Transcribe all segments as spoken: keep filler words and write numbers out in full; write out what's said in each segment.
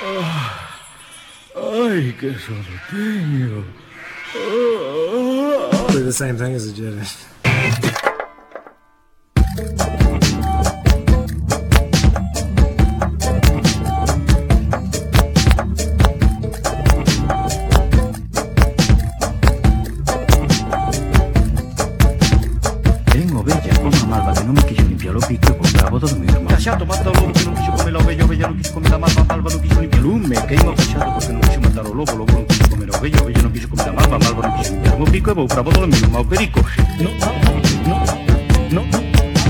Ay, che solo Do the same thing as a Jedi. Tengo bella come malva che non mi quiso limpiare lo picco e poi bravo todo mi hermano. Cacciato matta lobo che non quiso come la ovella, ovella non quiso come la malva, malva non quiso limpiare lume, che io ho cacciato perché non quiso mattare lobo, lobo non quiso come la ovella, ovella non quiso come la malva, malva non quiso limpiare lo picco e poi bravo todo mi hermano perico. No, no, no, no.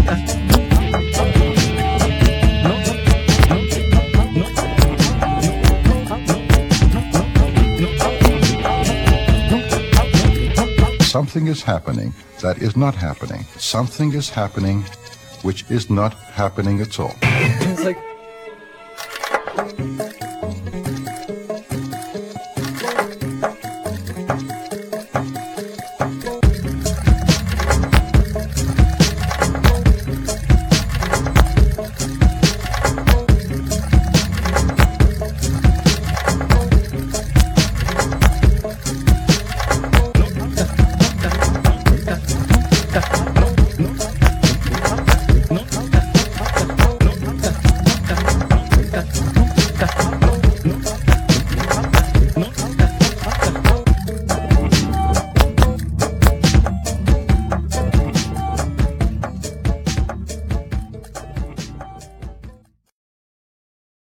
Something is happening that is not happening. Something is happening which is not happening at all. It's like